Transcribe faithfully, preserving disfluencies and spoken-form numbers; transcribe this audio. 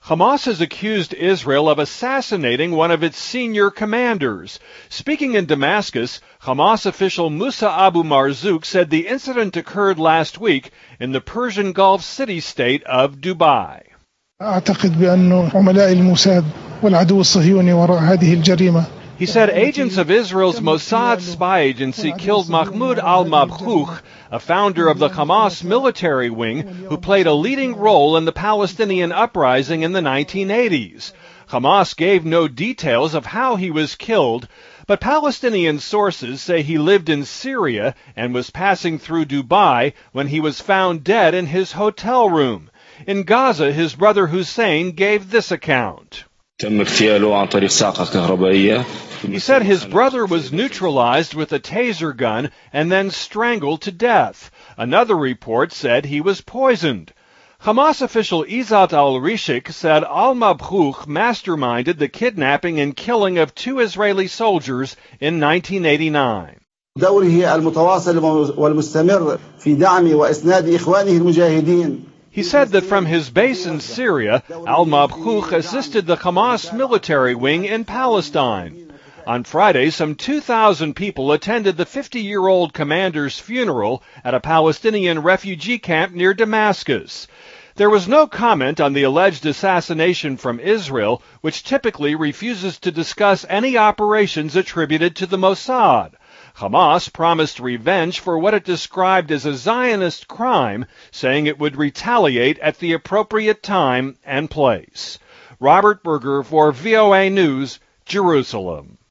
Hamas has accused Israel of assassinating one of its senior commanders. Speaking in Damascus, Hamas official Musa Abu Marzouk said the incident occurred last week in the Persian Gulf city-state of Dubai. أعتقد بأن عملاء الموساد والعدو الصهيوني وراء هذه الجريمة. He said agents of Israel's Mossad spy agency killed Mahmoud al-Mabhouh, a founder of the Hamas military wing who played a leading role in the Palestinian uprising in the nineteen eighties. Hamas gave no details of how he was killed, but Palestinian sources say he lived in Syria and was passing through Dubai when he was found dead in his hotel room. In Gaza, his brother Hussein gave this account. He said his brother was neutralized with a taser gun and then strangled to death. Another report said he was poisoned. Hamas official Izzat al-Rishik said al-Mabhouh masterminded the kidnapping and killing of two Israeli soldiers in nineteen eighty-nine. He said that from his base in Syria, al-Mabhouh assisted the Hamas military wing in Palestine. On Friday, some two thousand people attended the fifty-year-old commander's funeral at a Palestinian refugee camp near Damascus. There was no comment on the alleged assassination from Israel, which typically refuses to discuss any operations attributed to the Mossad. Hamas promised revenge for what it described as a Zionist crime, saying it would retaliate at the appropriate time and place. Robert Berger for V O A News, Jerusalem.